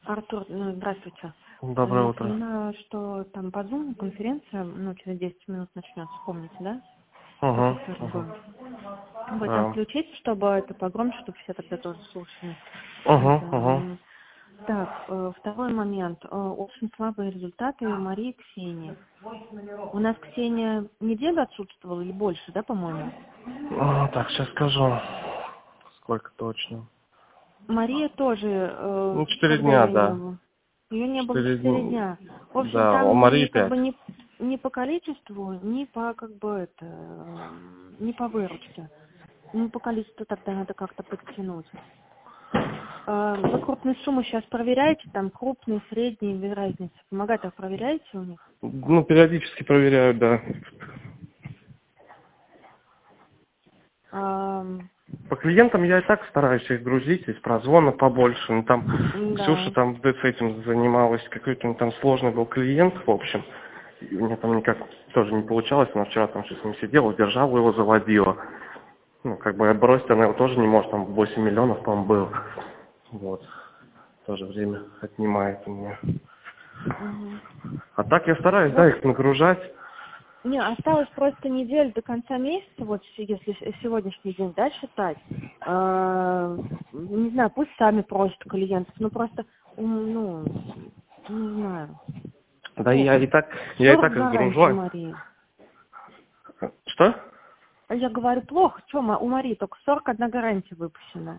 Артур, здравствуйте. Доброе Я утро. понимаю, что там по Zoom конференция, через 10 минут начнется, помните, да? Угу, угу. Вы там Да. включите, чтобы это погромче, чтобы все тогда тоже слушали. Угу, Это, угу. Так, второй момент. Очень слабые результаты у Марии и Ксении. У нас Ксения неделю отсутствовала или больше, да, по-моему? Так, сейчас скажу. Сколько точно. Мария тоже, 4 когда дня, ее не да. было. Ее не было 4 4 дня. дня. В общем, Да, у там Марии ни 5. ни по количеству, ни по ни по выручке. Ну, по количеству тогда надо как-то подтянуть. Вы крупные суммы сейчас проверяете, там крупные, средние, без разницы. Помогатор проверяете у них? Ну, периодически проверяю, да. По клиентам я и так стараюсь их грузить, из прозвона побольше. Ну, там Ксюша Да. там с этим занималась, какой-то там сложный был клиент, в общем. И у меня там никак тоже не получалось. Она вчера там сейчас с ним сидела, держала его, заводила. Ну, как бы бросить она его тоже не может, там 8 миллионов, по-моему, был. Вот. Тоже время отнимает у меня. Угу. А так я стараюсь, да, Вот. их нагружать. Не, осталось просто неделя до конца месяца, вот если сегодняшний день, да, считать. Не знаю, пусть сами просят клиентов, ну просто, не знаю, Да, я плохо. и так, я и 40 так их гарантий у гружу. Марии. Что? Я говорю, плохо, что у Марии только 41 гарантия выпущена.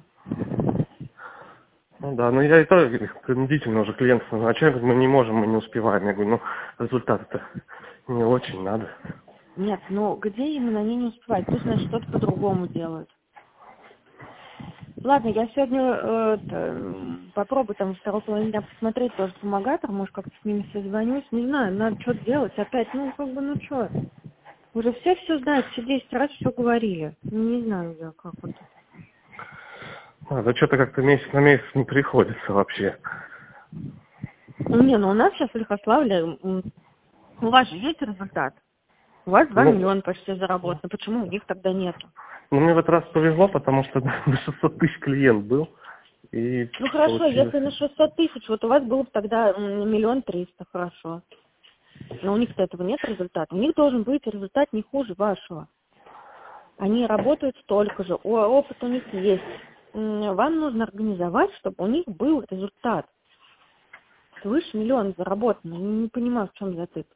Ну да, ну я и то принудительно уже клиентов назначаю, говорю, мы не можем, мы не успеваем. Я говорю, ну результаты-то не очень надо. Нет, ну где именно они не успевают? Пусть, значит, что-то по-другому делают. Ладно, я сегодня попробую там во второй половине дня посмотреть тоже помогатор, может как-то с ними созвонюсь. Не знаю, надо что-то делать. Опять, ну что. Уже все знают, все 10 раз все говорили. Не знаю я, как вот. Да что-то как-то месяц на месяц не приходится вообще. Не, ну у нас сейчас в Лихославле, у вас же есть результат. У вас 2 Ну, миллиона почти заработано. Почему у них тогда нету? ну мне в этот раз повезло, потому что на 600 тысяч клиент был. И Ну хорошо, получилось. если на 600 тысяч, вот у вас было бы тогда 1 300 000, хорошо. Но у них-то этого нет результата. У них должен быть результат не хуже вашего. Они работают столько же, опыт у них есть. Вам нужно организовать, чтобы у них был результат. Свыше 1 миллиона заработано. Не понимаю, в чем затык.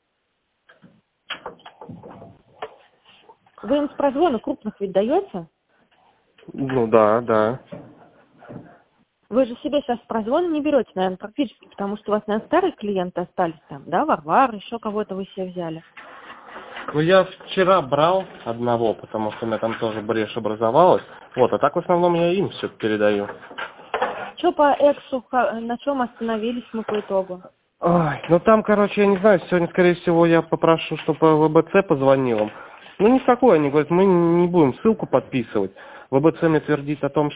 Вы им с прозвона крупных ведь даете? Ну да, да. Вы же себе сейчас с прозвона не берете, наверное, практически, потому что у вас, наверное, старые клиенты остались там, да, Варвара, еще кого-то вы себе взяли. Ну я вчера брал одного, потому что у меня там тоже брешь образовалась. Вот, а так в основном я им все передаю. Что по Эксу, на чем остановились мы по итогу? Ой, ну там, короче, я не знаю, сегодня, скорее всего, я попрошу, чтобы ВБЦ позвонил им. Ну, никакой, они говорят, мы не будем ссылку подписывать. ВБЦ мне твердит о том,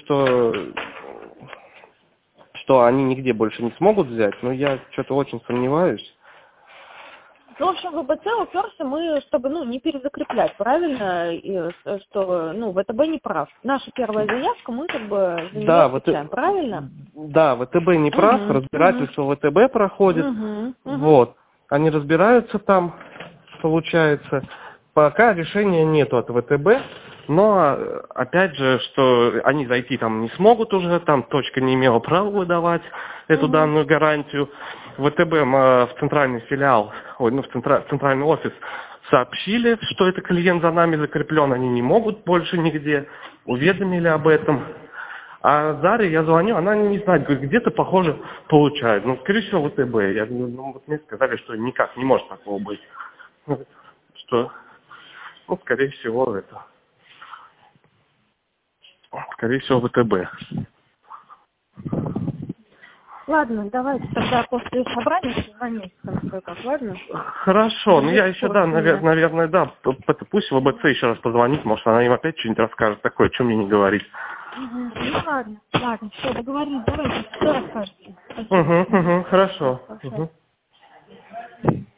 что они нигде больше не смогут взять, но я что-то очень сомневаюсь. Ну, в общем, в ВБЦ уперся мы, чтобы, не перезакреплять, правильно? И, что, ВТБ не прав. Наша первая заявка, мы как бы за нее Да, отвечаем, правильно? да, ВТБ не прав, разбирательство ВТБ проходит. Вот. Они разбираются там, получается. Пока решения нету от ВТБ, но опять же, что они зайти там не смогут уже, там точка не имела права выдавать эту данную гарантию. ВТБ в центральный филиал, в центральный офис сообщили, что это клиент за нами закреплен, они не могут больше нигде, уведомили об этом. А Заре я звоню, она не знает, говорит, где-то, похоже, получает. Ну, скорее всего, ВТБ. Я говорю, вот мне сказали, что никак не может такого быть. Что? Ну, скорее всего, скорее всего, ВТБ. Ладно, давайте тогда после собрания созвонимся там кое-как, ладно? Хорошо, ну я Держите в еще, да, курсе меня. наверное, да, пусть ВБЦ еще раз позвонит, может, она им опять что-нибудь расскажет такое, что мне не говорить. Ну ладно, все, договорились, давайте, что расскажете? Спасибо. Хорошо. Хорошо.